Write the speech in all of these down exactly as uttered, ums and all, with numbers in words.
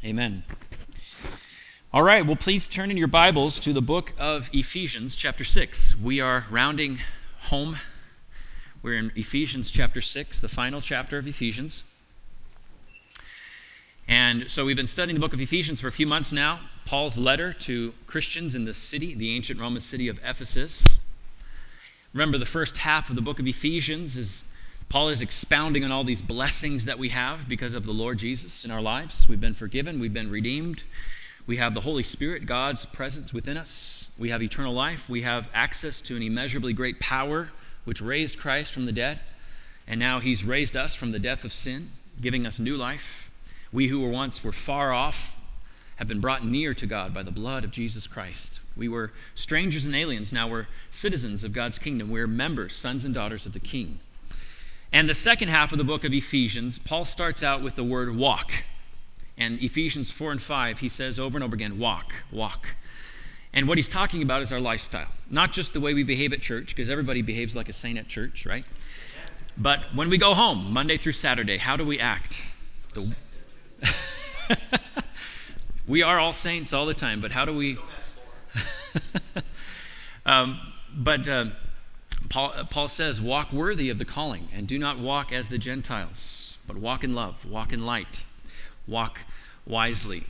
Amen. All right, well, please turn in your Bibles to the book of Ephesians, chapter six. We are rounding home. We're in Ephesians chapter six, the final chapter of Ephesians. And so we've been studying the book of Ephesians for a few months now. Paul's letter to Christians in the city, the ancient Roman city of Ephesus. Remember, the first half of the book of Ephesians is Paul is expounding on all these blessings that we have because of the Lord Jesus in our lives. We've been forgiven. We've been redeemed. We have the Holy Spirit, God's presence within us. We have eternal life. We have access to an immeasurably great power which raised Christ from the dead. And now he's raised us from the death of sin, giving us new life. We who were once were far off have been brought near to God by the blood of Jesus Christ. We were strangers and aliens. Now we're citizens of God's kingdom. We're members, sons and daughters of the King. And the second half of the book of Ephesians, Paul starts out with the word walk. And Ephesians four and five, he says over and over again, walk, walk. And what he's talking about is our lifestyle. Not just the way we behave at church, because everybody behaves like a saint at church, right? But when we go home, Monday through Saturday, how do we act? The... We are all saints all the time, but how do we... um, but... Uh, Paul, Paul says, walk worthy of the calling, and do not walk as the Gentiles, but walk in love, walk in light, walk wisely.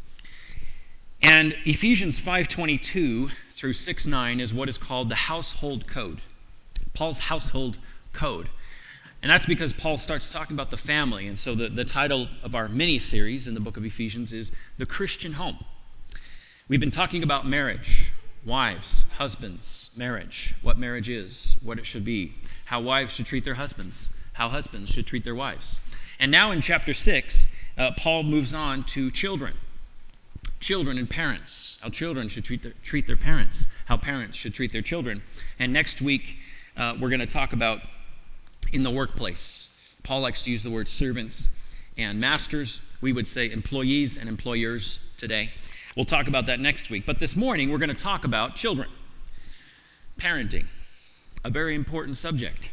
And Ephesians five twenty-two through six nine is what is called the household code, Paul's household code. And that's because Paul starts talking about the family, and so the, the title of our mini-series in the book of Ephesians is The Christian Home. We've been talking about marriage. Wives, husbands, marriage, what marriage is, what it should be, how wives should treat their husbands, how husbands should treat their wives. And now in chapter six, uh, Paul moves on to children. Children and parents, how children should treat their, treat their parents, how parents should treat their children. And next week, uh, we're going to talk about in the workplace. Paul likes to use the word servants and masters. We would say employees and employers today. We'll talk about that next week. But this morning, we're going to talk about children. Parenting, a very important subject.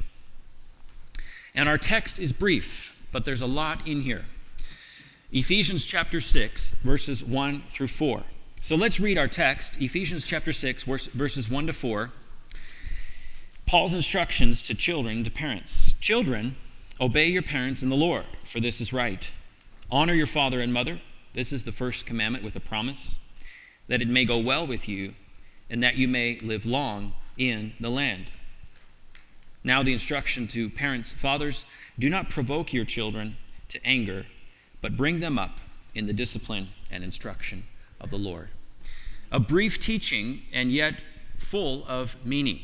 And our text is brief, but there's a lot in here. Ephesians chapter six, verses one through four. So let's read our text, Ephesians chapter six, verses one to four. Paul's instructions to children, to parents. Children, obey your parents in the Lord, for this is right. Honor your father and mother. This is the first commandment with a promise, that it may go well with you, and that you may live long in the land. Now the instruction to parents, fathers, do not provoke your children to anger, but bring them up in the discipline and instruction of the Lord. A brief teaching, and yet full of meaning.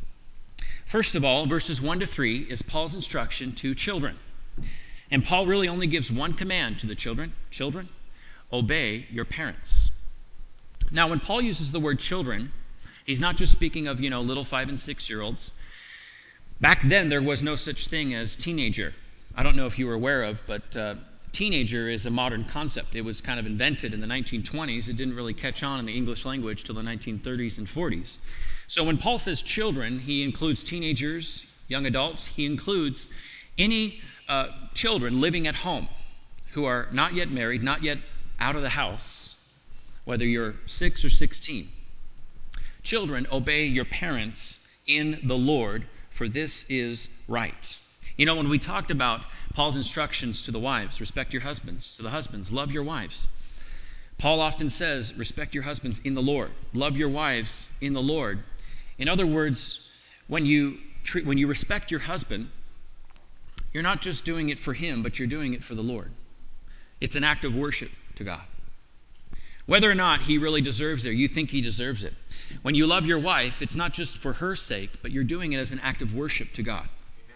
First of all, verses one to three is Paul's instruction to children. And Paul really only gives one command to the children. Children, obey your parents. Now, when Paul uses the word children, he's not just speaking of, you know, little five and six-year-olds. Back then, there was no such thing as teenager. I don't know if you were aware of, but uh, teenager is a modern concept. It was kind of invented in the nineteen twenties. It didn't really catch on in the English language till the nineteen thirties and forties. So when Paul says children, he includes teenagers, young adults. He includes any uh, children living at home who are not yet married, not yet out of the house, whether you're six or sixteen. Children, obey your parents in the Lord, for this is right. You know, when we talked about Paul's instructions to the wives, respect your husbands, to the husbands, love your wives. Paul often says, respect your husbands in the Lord. Love your wives in the Lord. In other words, when you treat, when you respect your husband, you're not just doing it for him, but you're doing it for the Lord. It's an act of worship to God. Whether or not he really deserves it, or you think he deserves it. When you love your wife, it's not just for her sake, but you're doing it as an act of worship to God.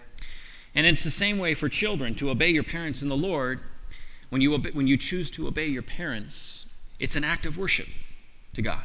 And it's the same way for children, to obey your parents in the Lord. When you obey, when you choose to obey your parents, it's an act of worship to God.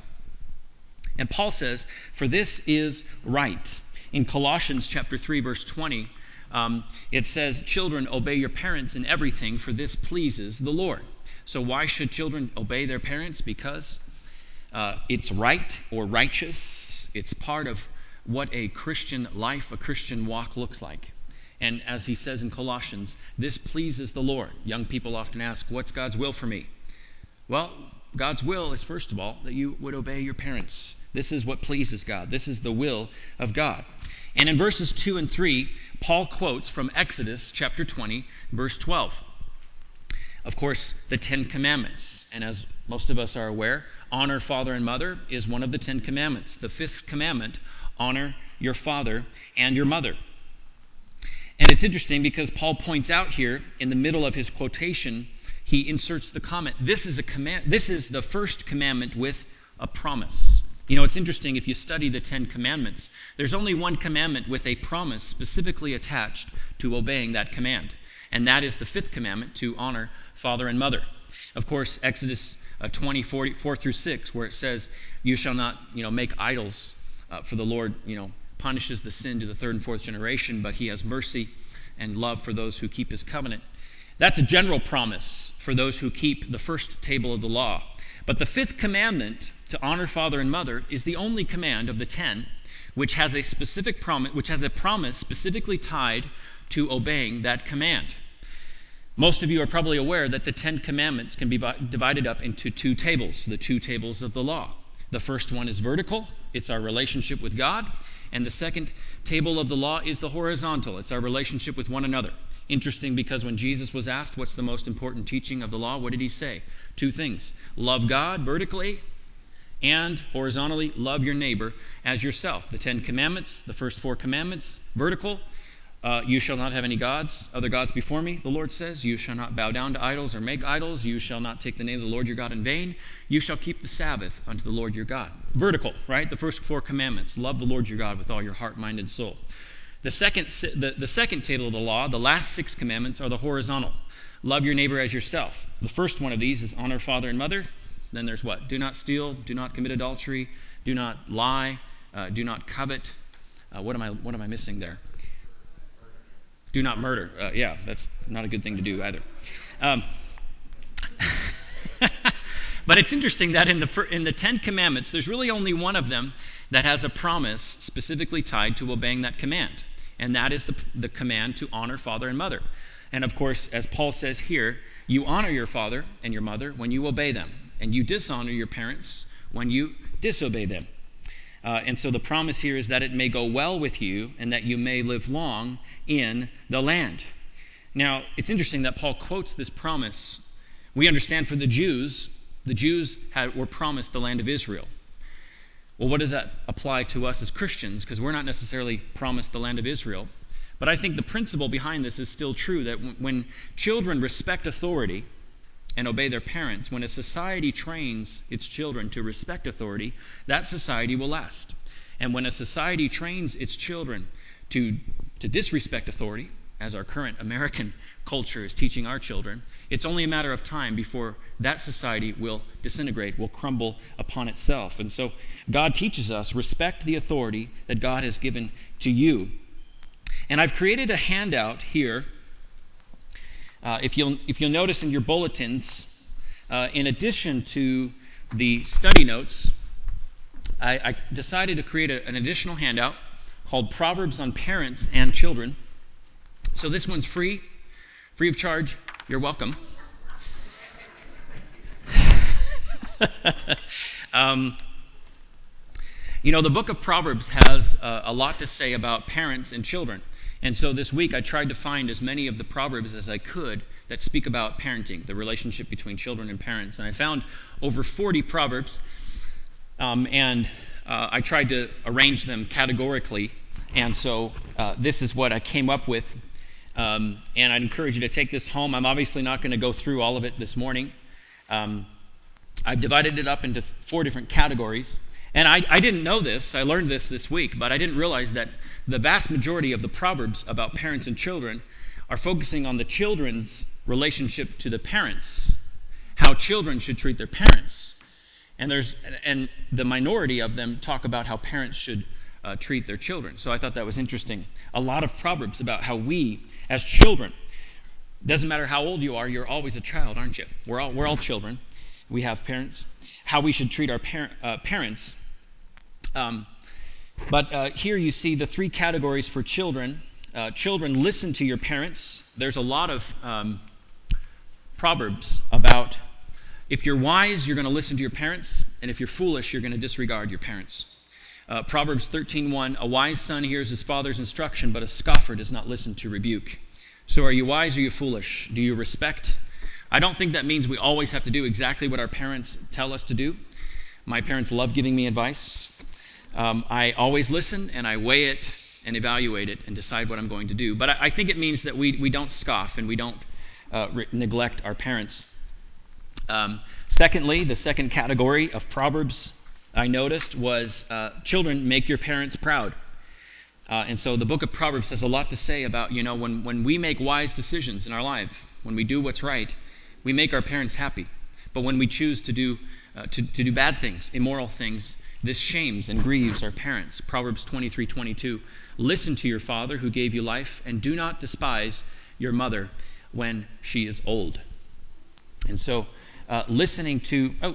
And Paul says, for this is right. In Colossians chapter three, verse twenty, um, it says, children, obey your parents in everything, for this pleases the Lord. So why should children obey their parents? Because uh, it's right or righteous. It's part of what a Christian life, a Christian walk looks like. And as he says in Colossians, this pleases the Lord. Young people often ask, what's God's will for me? Well, God's will is, first of all, that you would obey your parents. This is what pleases God. This is the will of God. And in verses two and three, Paul quotes from Exodus chapter twenty, verse twelve. Of course, the Ten Commandments. And as most of us are aware, honor father and mother is one of the Ten Commandments. The fifth commandment, honor your father and your mother. And it's interesting because Paul points out here in the middle of his quotation, he inserts the comment, this is a command, this is the first commandment with a promise. You know, it's interesting if you study the Ten Commandments, there's only one commandment with a promise specifically attached to obeying that command. And that is the fifth commandment, to honor father and mother. Of course, Exodus uh, twenty, forty, four through six, where it says, you shall not, you know, make idols, uh, for the Lord, you know, punishes the sin to the third and fourth generation, but he has mercy and love for those who keep his covenant. That's a general promise for those who keep the first table of the law. But the fifth commandment, to honor father and mother, is the only command of the ten which has a specific promise, which has a promise specifically tied to obeying that command. Most of you are probably aware that the Ten Commandments can be divided up into two tables, the two tables of the law. The first one is vertical, it's our relationship with God, and the second table of the law is the horizontal, it's our relationship with one another. Interesting, because when Jesus was asked what's the most important teaching of the law, what did he say? Two things. Love God vertically, and horizontally, love your neighbor as yourself. The Ten Commandments, the first four commandments, vertical. Uh, you shall not have any gods, other gods before me, the Lord says. You shall not bow down to idols or make idols. You shall not take the name of the Lord your God in vain. You shall keep the Sabbath unto the Lord your God. Vertical, right? The first four commandments. Love the Lord your God with all your heart, mind, and soul. The second, the, the second table of the law, the last six commandments, are the horizontal. Love your neighbor as yourself. The first one of these is honor father and mother. Then there's what? Do not steal. Do not commit adultery. Do not lie. Uh, do not covet. Uh, what am I? What am I missing there? Do not murder. Uh, yeah, that's not a good thing to do either. Um, but it's interesting that in the in the Ten Commandments, there's really only one of them that has a promise specifically tied to obeying that command. And that is the, the command to honor father and mother. And of course, as Paul says here, you honor your father and your mother when you obey them. And you dishonor your parents when you disobey them. Uh, and so the promise here is that it may go well with you and that you may live long in the land. Now, it's interesting that Paul quotes this promise. We understand for the Jews, the Jews had, were promised the land of Israel. Well, what does that apply to us as Christians? Because we're not necessarily promised the land of Israel. But I think the principle behind this is still true, that w- when children respect authority and obey their parents, when a society trains its children to respect authority, that society will last. And when a society trains its children to, to disrespect authority, as our current American culture is teaching our children, it's only a matter of time before that society will disintegrate, will crumble upon itself. And so God teaches us, respect the authority that God has given to you. And I've created a handout here. Uh, if you'll if you'll notice in your bulletins, uh, in addition to the study notes, I, I decided to create a, an additional handout called Proverbs on Parents and Children. So this one's free, free of charge. You're welcome. um, you know, the book of Proverbs has uh, a lot to say about parents and children. And so this week I tried to find as many of the Proverbs as I could that speak about parenting, the relationship between children and parents. And I found over forty Proverbs, um, and uh, I tried to arrange them categorically. And so uh, this is what I came up with. Um, and I'd encourage you to take this home. I'm obviously not going to go through all of it this morning. Um, I've divided it up into four different categories. And I, I didn't know this. I learned this this week, but I didn't realize that the vast majority of the Proverbs about parents and children are focusing on the children's relationship to the parents, how children should treat their parents. And there's and the minority of them talk about how parents should uh, treat their children. So I thought that was interesting. A lot of Proverbs about how we, as children, doesn't matter how old you are, you're always a child, aren't you? We're all we're all children. We have parents. How we should treat our par- uh, parents. Um, but uh, here you see the three categories for children. Uh, children, listen to your parents. There's a lot of um, Proverbs about If you're wise, you're going to listen to your parents, and if you're foolish, you're going to disregard your parents. Uh, Proverbs thirteen one, a wise son hears his father's instruction, but a scoffer does not listen to rebuke. So are you wise or are you foolish? Do you respect? I don't think that means we always have to do exactly what our parents tell us to do. My parents love giving me advice. Um, I always listen, and I weigh it and evaluate it and decide what I'm going to do. But I, I think it means that we, we don't scoff and we don't uh, re- neglect our parents. Um, secondly, the second category of Proverbs I noticed was uh, children, make your parents proud. Uh, and so the book of Proverbs has a lot to say about, you know, when, when we make wise decisions in our life, when we do what's right, we make our parents happy. But when we choose to do uh, to, to do bad things, immoral things, this shames and grieves our parents. Proverbs twenty-three twenty-two, listen to your father who gave you life, and do not despise your mother when she is old. And so uh, listening to, oh,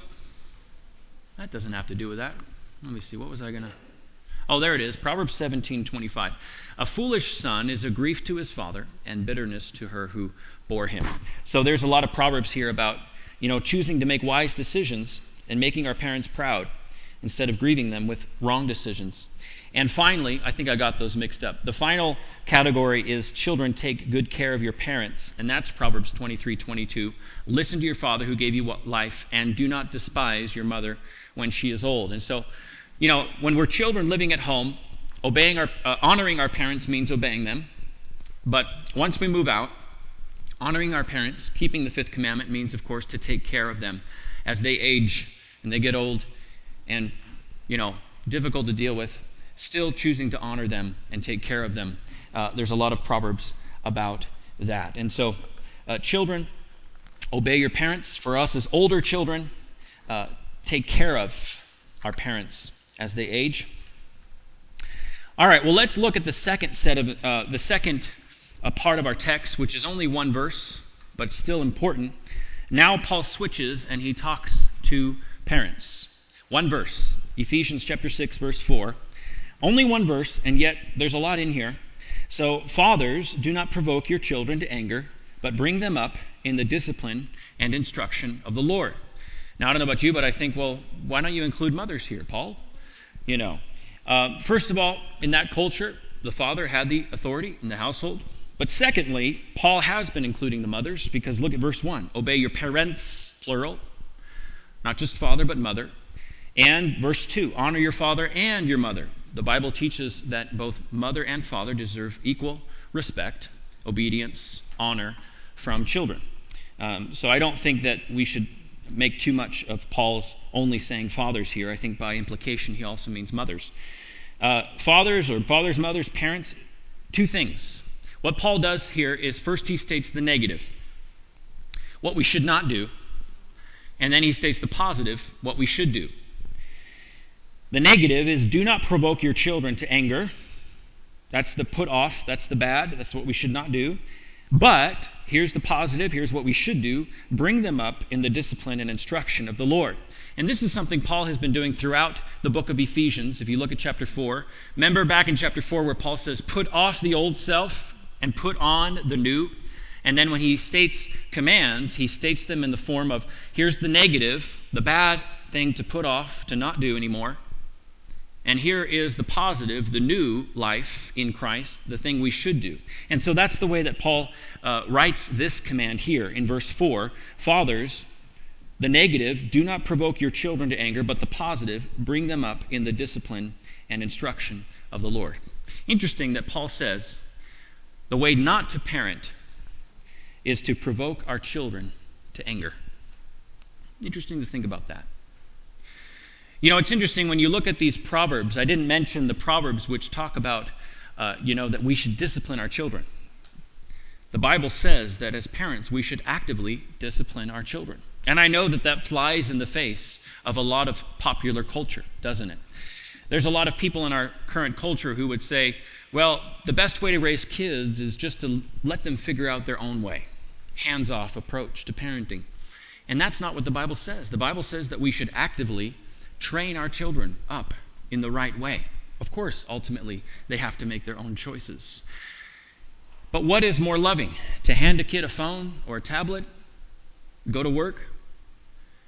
that doesn't have to do with that. Let me see, what was I going to... Oh, there it is, Proverbs seventeen twenty-five. A foolish son is a grief to his father, and bitterness to her who bore him. So there's a lot of Proverbs here about, you know, choosing to make wise decisions and making our parents proud instead of grieving them with wrong decisions. And finally, I think I got those mixed up. The final category is children, take good care of your parents, and that's Proverbs twenty-three twenty-two. Listen to your father who gave you life, and do not despise your mother when she is old. And so, you know, when we're children living at home, obeying our, uh, honoring our parents means obeying them. But once we move out, honoring our parents, keeping the fifth commandment means, of course, to take care of them as they age and they get old and, you know, difficult to deal with, still choosing to honor them and take care of them. Uh, there's a lot of Proverbs about that. And so, uh, children, obey your parents. For us as older children, uh, take care of our parents as they age. All right, well, let's look at the second set of uh, the second uh, part of our text, which is only one verse, but still important. Now Paul switches and he talks to parents. One verse, Ephesians chapter six, verse four. Only one verse, and yet there's a lot in here. So, fathers, do not provoke your children to anger, but bring them up in the discipline and instruction of the Lord. Now, I don't know about you, but I think, well, why don't you include mothers here, Paul? You know, uh, first of all, in that culture, the father had the authority in the household. But secondly, Paul has been including the mothers, because look at verse one. Obey your parents, plural, not just father, but mother. And verse two, honor your father and your mother. The Bible teaches that both mother and father deserve equal respect, obedience, honor from children. Um, so I don't think that we should make too much of Paul's only saying fathers here. I think by implication he also means mothers. Uh, fathers or fathers, mothers, parents, two things. What Paul does here is first he states the negative, what we should not do, and then he states the positive, what we should do. The negative is do not provoke your children to anger. That's the put off, that's the bad, that's what we should not do. But here's the positive, here's what we should do. Bring them up in the discipline and instruction of the Lord. And this is something Paul has been doing throughout the book of Ephesians. If you look at chapter four, remember back in chapter four where Paul says, put off the old self and put on the new. And then when he states commands, he states them in the form of, here's the negative, the bad thing to put off, to not do anymore. And here is the positive, the new life in Christ, the thing we should do. And so that's the way that Paul uh, writes this command here in verse four. Fathers, the negative, do not provoke your children to anger, but the positive, bring them up in the discipline and instruction of the Lord. Interesting that Paul says the way not to parent is to provoke our children to anger. Interesting to think about that. You know, it's interesting when you look at these Proverbs. I didn't mention the Proverbs which talk about, uh, you know, that we should discipline our children. The Bible says that as parents, we should actively discipline our children. And I know that that flies in the face of a lot of popular culture, doesn't it? There's a lot of people in our current culture who would say, well, the best way to raise kids is just to let them figure out their own way. Hands-off approach to parenting. And that's not what the Bible says. The Bible says that we should actively train our children up in the right way. Of course, ultimately, they have to make their own choices. But what is more loving? To hand a kid a phone or a tablet, go to work,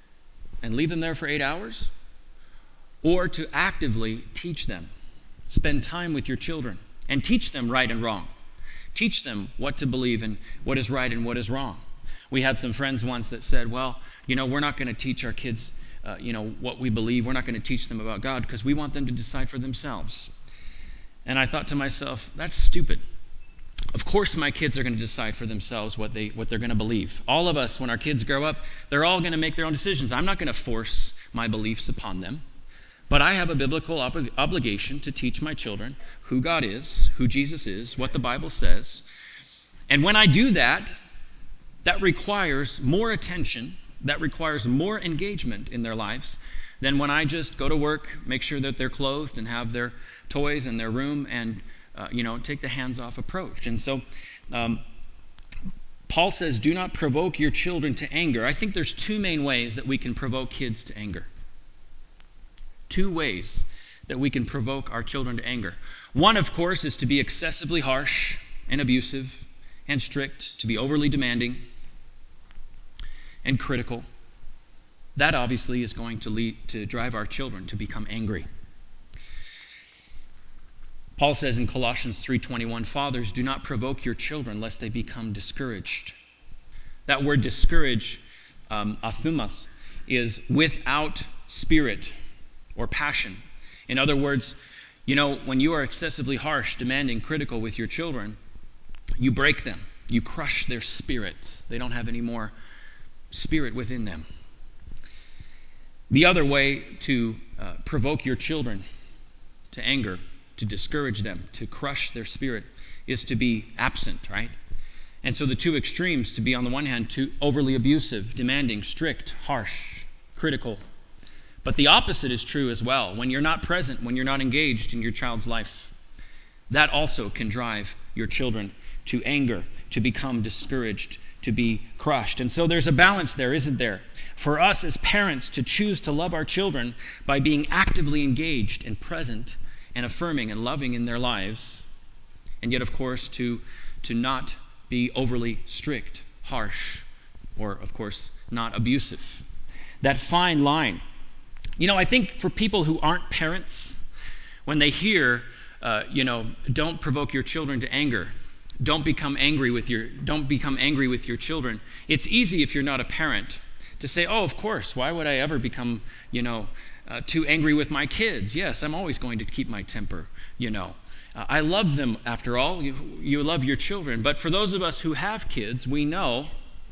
and leave them there for eight hours, or to actively teach them. Spend time with your children and teach them right and wrong. Teach them what to believe and what is right and what is wrong. We had some friends once that said, well, you know, we're not going to teach our kids, uh, you know, what we believe. We're not going to teach them about God because we want them to decide for themselves. And I thought to myself, that's stupid. Of course my kids are going to decide for themselves what, they, what they're going to believe. All of us, when our kids grow up, they're all going to make their own decisions. I'm not going to force my beliefs upon them. But I have a biblical ob- obligation to teach my children who God is, who Jesus is, what the Bible says. And when I do that, that requires more attention, that requires more engagement in their lives than when I just go to work, make sure that they're clothed and have their toys in their room and, uh, you know, take the hands-off approach. And so um, Paul says, do not provoke your children to anger. I think there's two main ways that we can provoke kids to anger. Two ways that we can provoke our children to anger. One, of course, is to be excessively harsh and abusive and strict, to be overly demanding and critical. That obviously is going to lead to drive our children to become angry. Paul says in Colossians three twenty-one, fathers, do not provoke your children lest they become discouraged. That word discourage, um, athumos, is without spirit or passion. In other words, you know, when you are excessively harsh, demanding, critical with your children, you break them. You crush their spirits. They don't have any more spirit within them. The other way to uh, provoke your children to anger, to discourage them, to crush their spirit, is to be absent, right? And so the two extremes, to be on the one hand too overly abusive, demanding, strict, harsh, critical. But the opposite is true as well. When you're not present, when you're not engaged in your child's life, that also can drive your children to anger, to become discouraged, to be crushed. And so there's a balance there, isn't there? For us as parents to choose to love our children by being actively engaged and present and affirming and loving in their lives, and yet, of course, to, to not be overly strict, harsh, or, of course, not abusive. That fine line. You know, I think for people who aren't parents, when they hear, uh, you know, don't provoke your children to anger, don't become angry with your, don't become angry with your children. It's easy if you're not a parent to say, oh, of course, why would I ever become, you know, uh, too angry with my kids? Yes, I'm always going to keep my temper, you know. Uh, I love them, after all. You, you love your children. But for those of us who have kids, we know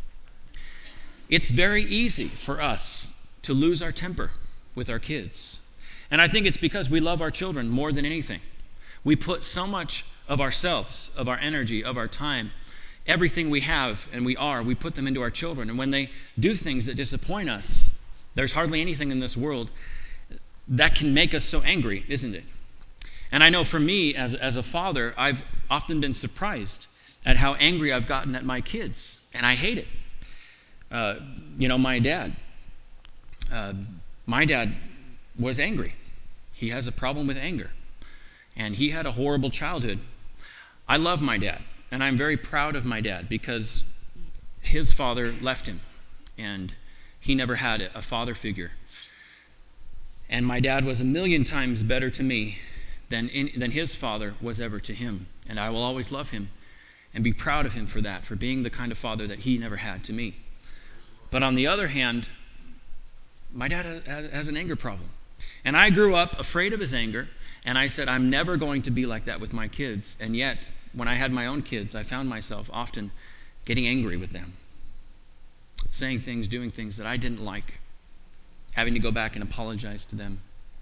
it's very easy for us to lose our temper with our kids. And I think it's because we love our children more than anything. We put so much of ourselves, of our energy, of our time, everything we have and we are, we put them into our children. And when they do things that disappoint us, there's hardly anything in this world that can make us so angry, isn't it? And I know for me, as, as a father, I've often been surprised at how angry I've gotten at my kids. And I hate it. Uh, you know, my dad, uh, my dad was angry. He has a problem with anger. And he had a horrible childhood. I love my dad, and I'm very proud of my dad because his father left him, and he never had a father figure. And my dad was a million times better to me than in, than his father was ever to him. And I will always love him and be proud of him for that, for being the kind of father that he never had to me. But on the other hand, my dad has an anger problem. And I grew up afraid of his anger, and I said, I'm never going to be like that with my kids. And yet, when I had my own kids, I found myself often getting angry with them, saying things, doing things that I didn't like, having to go back and apologize to them.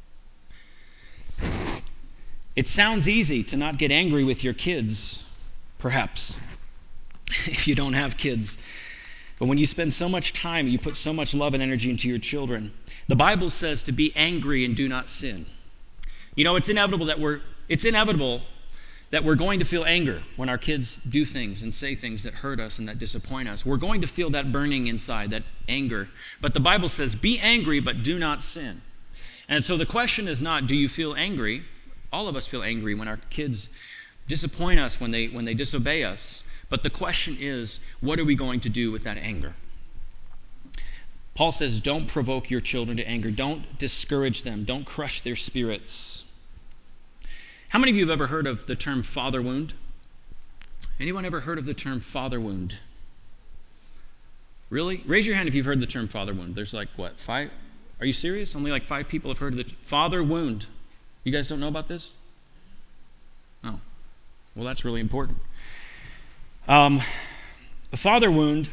It sounds easy to not get angry with your kids, perhaps, if you don't have kids. But when you spend so much time, you put so much love and energy into your children, the Bible says to be angry and do not sin. You know, it's inevitable that we're it's inevitable that we're going to feel anger when our kids do things and say things that hurt us and that disappoint us. We're going to feel that burning inside, that anger. But the Bible says, be angry, but do not sin. And so the question is not, do you feel angry? All of us feel angry when our kids disappoint us, when they when they disobey us. But the question is, what are we going to do with that anger? Paul says, don't provoke your children to anger. Don't discourage them. Don't crush their spirits. How many of you have ever heard of the term father wound? Anyone ever heard of the term father wound? Really? Raise your hand if you've heard the term father wound. There's like, what, five? Are you serious? Only like five people have heard of the t- father wound. You guys don't know about this? Oh. Well, that's really important. Um, a father wound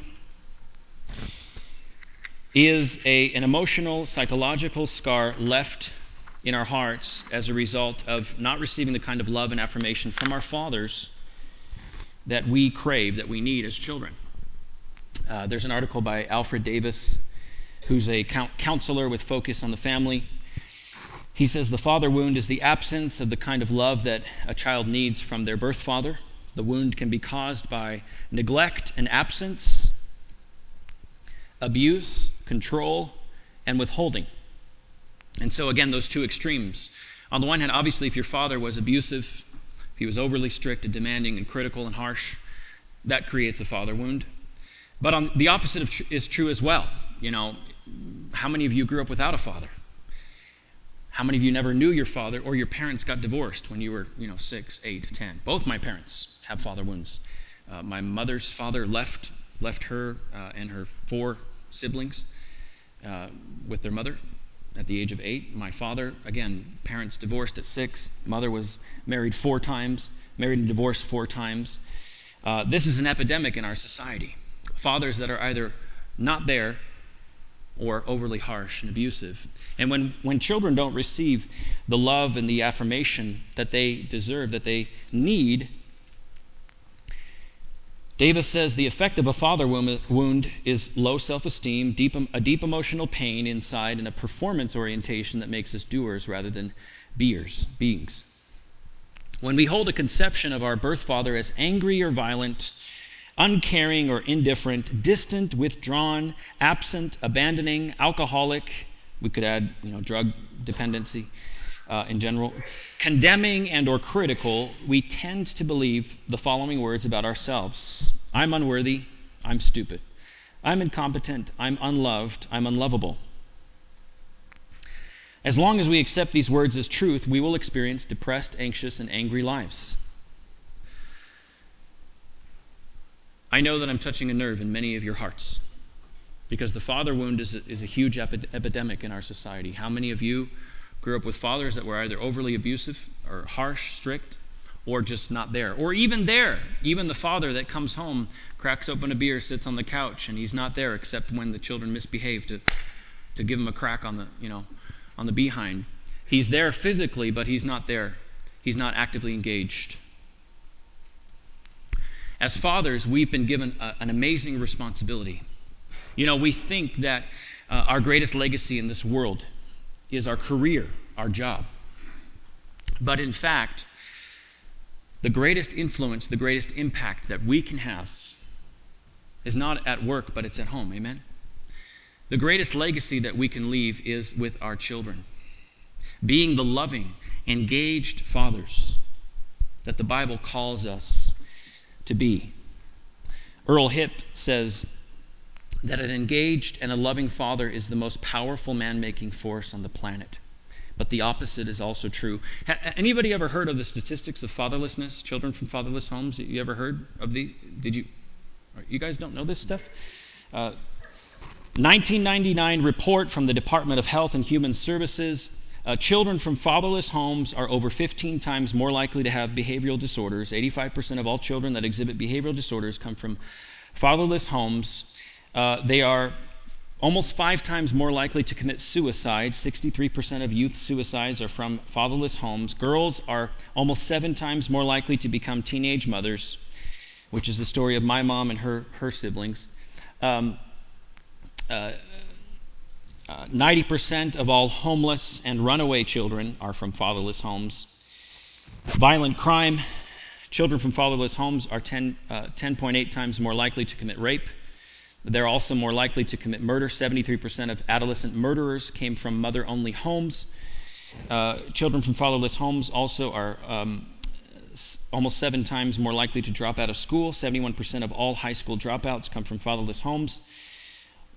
is a, an emotional, psychological scar left in our hearts as a result of not receiving the kind of love and affirmation from our fathers that we crave, that we need as children. Uh, there's an article by Alfred Davis, who's a counselor with Focus on the Family. He says the father wound is the absence of the kind of love that a child needs from their birth father. The wound can be caused by neglect and absence, abuse, control, and withholding. And so again, those two extremes. On the one hand, obviously, if your father was abusive, if he was overly strict and demanding and critical and harsh, that creates a father wound. But on, the opposite of tr- is true as well. You know, how many of you grew up without a father? How many of you never knew your father, or your parents got divorced when you were, you know, six, eight, ten? Both my parents have father wounds. Uh, my mother's father left left her uh, and her four siblings uh, with their mother at the age of eight. My father, again, parents divorced at six. Mother was married four times, married and divorced four times. Uh, this is an epidemic in our society. Fathers that are either not there or overly harsh and abusive. And when, when children don't receive the love and the affirmation that they deserve, that they need, Davis says the effect of a father wound is low self-esteem, deep, a deep emotional pain inside, and a performance orientation that makes us doers rather than beers, beings. When we hold a conception of our birth father as angry or violent, uncaring or indifferent, distant, withdrawn, absent, abandoning, alcoholic, we could add, you know, drug dependency uh, in general, condemning and or critical, we tend to believe the following words about ourselves. I'm unworthy, I'm stupid. I'm incompetent, I'm unloved, I'm unlovable. As long as we accept these words as truth, we will experience depressed, anxious, and angry lives. I know that I'm touching a nerve in many of your hearts, because the father wound is a, is a huge epi- epidemic in our society. How many of you grew up with fathers that were either overly abusive or harsh, strict, or just not there? Or even there, even the father that comes home, cracks open a beer, sits on the couch, and he's not there except when the children misbehave to, to give him a crack on the, you know, on the behind. He's there physically, but he's not there. He's not actively engaged. As fathers, we've been given a, an amazing responsibility. You know, we think that uh, our greatest legacy in this world is our career, our job. But in fact, the greatest influence, the greatest impact that we can have is not at work, but it's at home. Amen? The greatest legacy that we can leave is with our children. Being the loving, engaged fathers that the Bible calls us to be. Earl Hipp says that an engaged and a loving father is the most powerful man-making force on the planet. But the opposite is also true. Ha- anybody ever heard of the statistics of fatherlessness, children from fatherless homes? You ever heard of the, did you, you guys don't know this stuff? Uh, nineteen ninety-nine report from the Department of Health and Human Services, uh, children from fatherless homes are over fifteen times more likely to have behavioral disorders. eighty-five percent of all children that exhibit behavioral disorders come from fatherless homes. Uh, they are almost five times more likely to commit suicide. sixty-three percent of youth suicides are from fatherless homes. Girls are almost seven times more likely to become teenage mothers, which is the story of my mom and her, her siblings. Um, uh, uh, ninety percent of all homeless and runaway children are from fatherless homes. Violent crime, children from fatherless homes are ten point eight times more likely to commit rape. They're also more likely to commit murder. seventy-three percent of adolescent murderers came from mother-only homes. Uh, children from fatherless homes also are um, s- almost seven times more likely to drop out of school. seventy-one percent of all high school dropouts come from fatherless homes.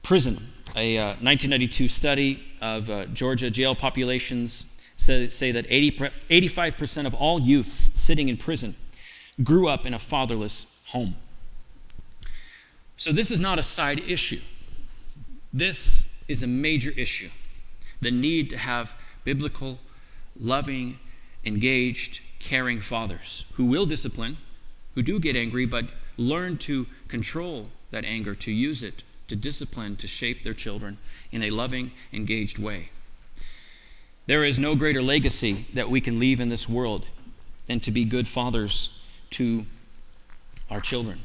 prison. A uh, nineteen ninety-two study of uh, Georgia jail populations say, say that eighty, eighty-five percent of all youths sitting in prison grew up in a fatherless home. So this is not a side issue. This is a major issue. The need to have biblical, loving, engaged, caring fathers who will discipline, who do get angry, but learn to control that anger, to use it, to discipline, to shape their children in a loving, engaged way. There is no greater legacy that we can leave in this world than to be good fathers to our children.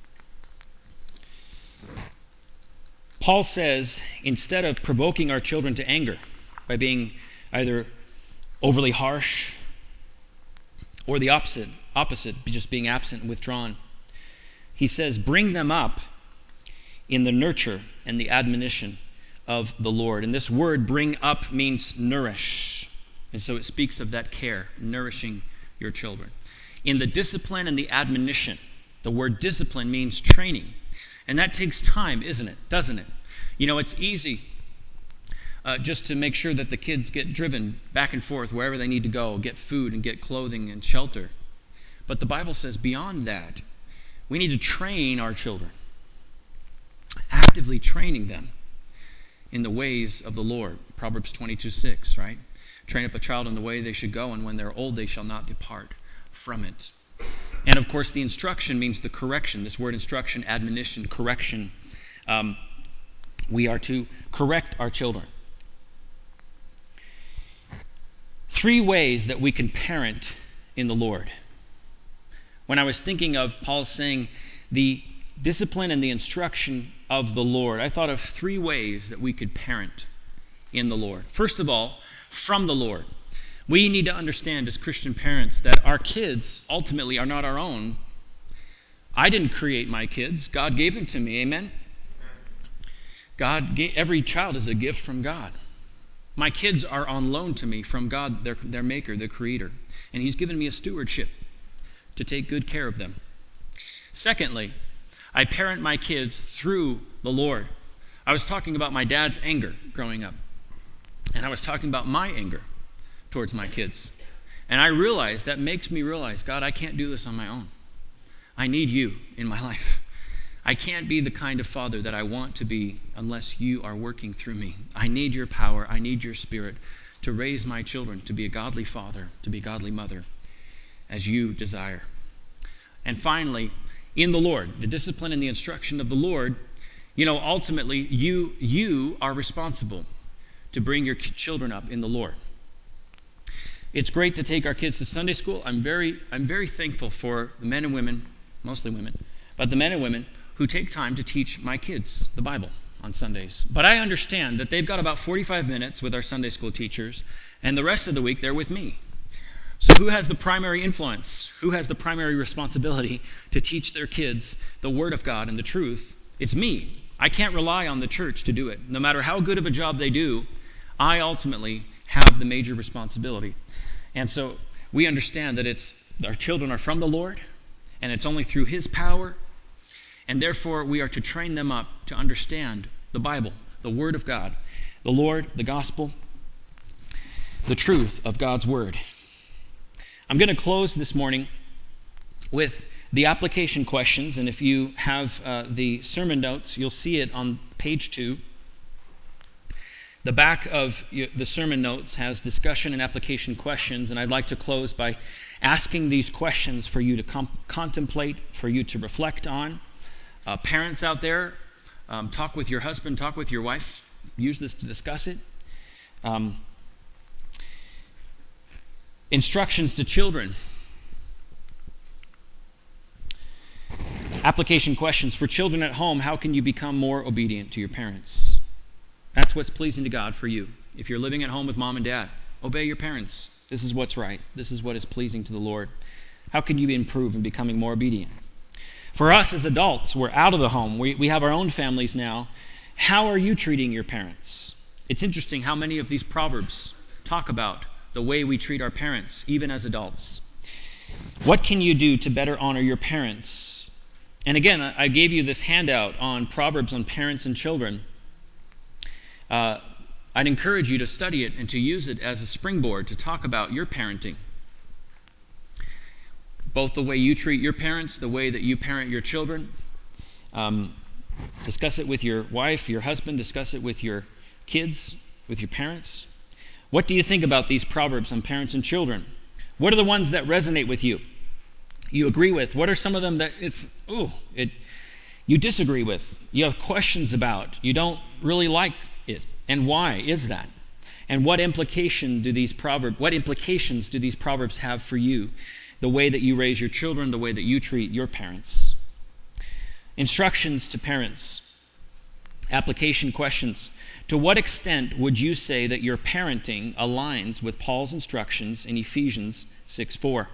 Paul says, instead of provoking our children to anger by being either overly harsh or the opposite, opposite, just being absent and withdrawn, he says, bring them up in the nurture and the admonition of the Lord. And this word, bring up, means nourish. And so it speaks of that care, nourishing your children. In the discipline and the admonition, the word discipline means training. And that takes time, isn't it? Doesn't it? You know, it's easy uh, just to make sure that the kids get driven back and forth wherever they need to go, get food and get clothing and shelter. But the Bible says beyond that, we need to train our children, actively training them in the ways of the Lord. Proverbs twenty-two six, right? Train up a child in the way they should go, and when they're old, they shall not depart from it. And of course, the instruction means the correction. This word instruction, admonition, correction. Um, we are to correct our children. Three ways that we can parent in the Lord. When I was thinking of Paul saying the discipline and the instruction of the Lord, I thought of three ways that we could parent in the Lord. First of all, from the Lord. We need to understand as Christian parents that our kids ultimately are not our own. I didn't create my kids. God gave them to me. Amen? God gave, every child is a gift from God. My kids are on loan to me from God, their, their maker, their creator. And He's given me a stewardship to take good care of them. Secondly, I parent my kids through the Lord. I was talking about my dad's anger growing up. And I was talking about my anger towards my kids. And I realized, that makes me realize, God, I can't do this on my own. I need you in my life. I can't be the kind of father that I want to be unless you are working through me. I need your power. I need your spirit to raise my children to be a godly father, to be a godly mother, as you desire. And finally, in the Lord, the discipline and the instruction of the Lord, you know, ultimately, you, you are responsible to bring your children up in the Lord. It's great to take our kids to Sunday school. I'm very, I'm very thankful for the men and women, mostly women, but the men and women who take time to teach my kids the Bible on Sundays. But I understand that they've got about forty-five minutes with our Sunday school teachers, and the rest of the week they're with me. So who has the primary influence? Who has the primary responsibility to teach their kids the Word of God and the truth? It's me. I can't rely on the church to do it. No matter how good of a job they do, I ultimately have the major responsibility. And so we understand that it's our children are from the Lord, and it's only through His power, and therefore we are to train them up to understand the Bible, the Word of God, the Lord, the gospel, the truth of God's Word. I'm going to close this morning with the application questions, and if you have uh, the sermon notes, you'll see it on page two. The back of the sermon notes has discussion and application questions, and I'd like to close by asking these questions for you to com- contemplate, for you to reflect on. Uh, parents out there, um, talk with your husband, talk with your wife, use this to discuss it. Um, instructions to children. Application questions for children at home. How can you become more obedient to your parents? That's what's pleasing to God for you. If you're living at home with mom and dad, obey your parents. This is what's right. This is what is pleasing to the Lord. How can you improve in becoming more obedient? For us as adults, we're out of the home. We, we have our own families now. How are you treating your parents? It's interesting how many of these proverbs talk about the way we treat our parents, even as adults. What can you do to better honor your parents? And again, I gave you this handout on Proverbs on parents and children. uh, I'd encourage you to study it and to use it as a springboard to talk about your parenting. Both the way you treat your parents, the way that you parent your children. Um, discuss it with your wife, your husband. Discuss it with your kids, with your parents. What do you think about these proverbs on parents and children? What are the ones that resonate with you? You agree with? What are some of them that it's, ooh, it, you disagree with? You have questions about? You don't really like it? And why is that? And what implication do these proverbs, what implications do these proverbs have for you? The way that you raise your children, the way that you treat your parents. Instructions to parents. Application questions. To what extent would you say that your parenting aligns with Paul's instructions in Ephesians six four?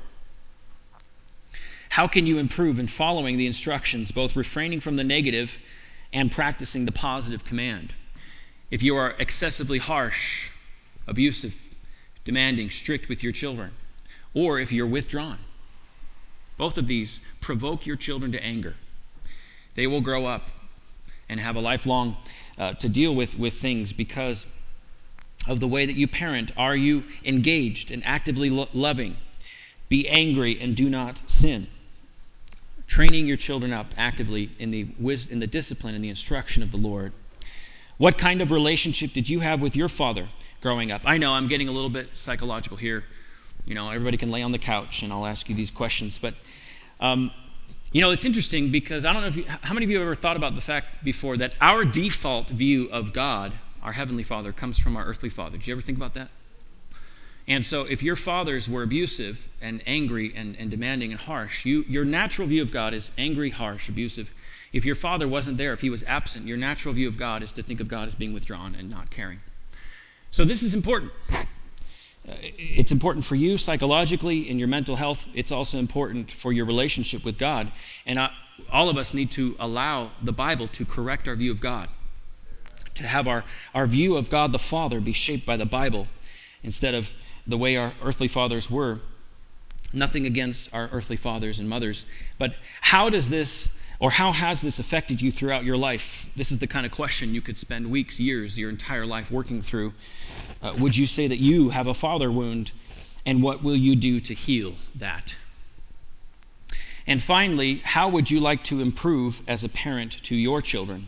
How can you improve in following the instructions, both refraining from the negative and practicing the positive command? If you are excessively harsh, abusive, demanding, strict with your children, or if you're withdrawn, both of these provoke your children to anger. They will grow up and have a lifelong uh, to deal with, with things because of the way that you parent. Are you engaged and actively lo- loving? Be angry and do not sin. Training your children up actively in the wis- in the discipline and the instruction of the Lord. What kind of relationship did you have with your father growing up? I know I'm getting a little bit psychological here. You know, everybody can lay on the couch and I'll ask you these questions. But, um, you know, it's interesting because I don't know if you, how many of you have ever thought about the fact before that our default view of God, our Heavenly Father, comes from our earthly father. Did you ever think about that? And so if your fathers were abusive and angry and, and demanding and harsh, you, your natural view of God is angry, harsh, abusive. If your father wasn't there, if he was absent, your natural view of God is to think of God as being withdrawn and not caring. So this is important. Uh, it's important for you psychologically in your mental health. It's also important for your relationship with God. And uh, all of us need to allow the Bible to correct our view of God, to have our, our view of God the Father be shaped by the Bible instead of the way our earthly fathers were. Nothing against our earthly fathers and mothers. But how does this, or how has this affected you throughout your life? This is the kind of question you could spend weeks, years, your entire life working through. Uh, would you say that you have a father wound, and what will you do to heal that? And finally, how would you like to improve as a parent to your children?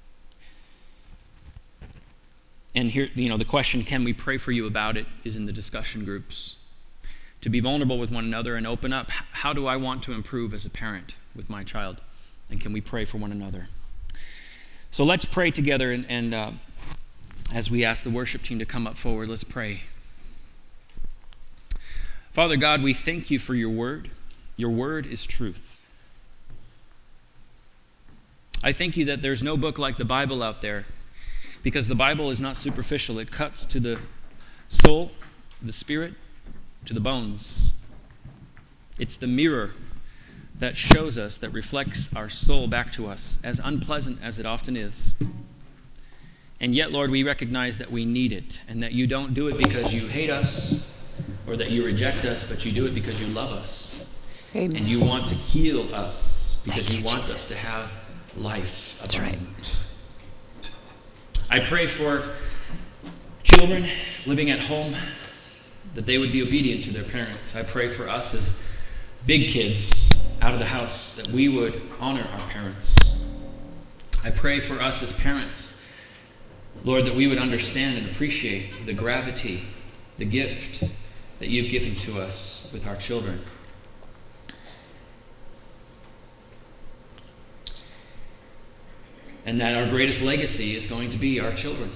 And here, you know, the question, can we pray for you about it, is in the discussion groups. To be vulnerable with one another and open up. How do I want to improve as a parent with my child? And can we pray for one another? So let's pray together, and, and uh, as we ask the worship team to come up forward, let's pray. Father God, we thank you for your word. Your word is truth. I thank you that there's no book like the Bible out there, because the Bible is not superficial. It cuts to the soul, the spirit, to the bones. It's the mirror that shows us, that reflects our soul back to us, as unpleasant as it often is. And yet, Lord, we recognize that we need it, and that you don't do it because you hate us or that you reject us, but you do it because you love us. Amen. And you want to heal us because Thank you, you want Jesus. us to have life. That's right. I pray for children living at home, that they would be obedient to their parents. I pray for us as big kids out of the house, that we would honor our parents. I pray for us as parents, Lord, that we would understand and appreciate the gravity, the gift that you've given to us with our children. And that our greatest legacy is going to be our children.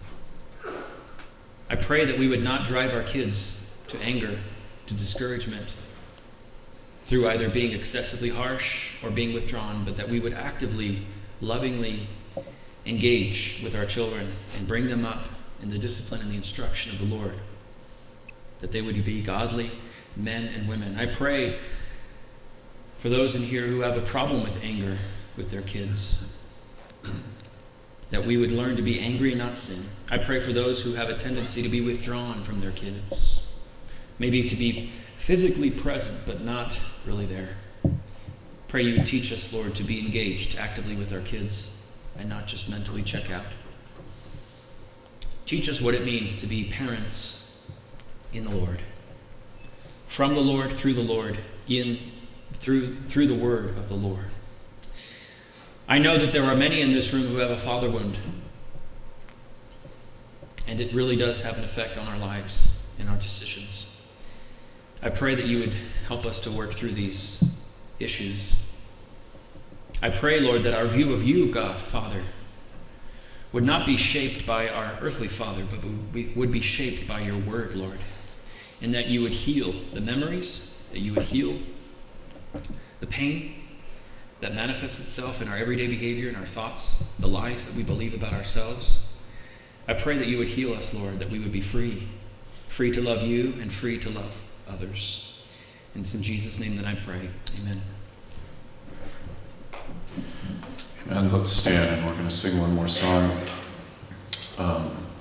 I pray that we would not drive our kids to anger, to discouragement, through either being excessively harsh or being withdrawn, but that we would actively, lovingly engage with our children and bring them up in the discipline and the instruction of the Lord, that they would be godly men and women. I pray for those in here who have a problem with anger with their kids, that we would learn to be angry and not sin. I pray for those who have a tendency to be withdrawn from their kids, maybe to be physically present but not really there. Pray you would teach us, Lord, to be engaged actively with our kids and not just mentally check out. Teach us what it means to be parents in the Lord. From the Lord, through the Lord, in through through the word of the Lord. I know that there are many in this room who have a father wound. And it really does have an effect on our lives and our decisions. I pray that you would help us to work through these issues. I pray, Lord, that our view of you, God, Father, would not be shaped by our earthly father, but would be shaped by your word, Lord. And that you would heal the memories, that you would heal the pain that manifests itself in our everyday behavior and our thoughts, the lies that we believe about ourselves. I pray that you would heal us, Lord, that we would be free, free to love you and free to love others. And it's in Jesus' name that I pray. Amen. And let's stand, and we're going to sing one more song. Um,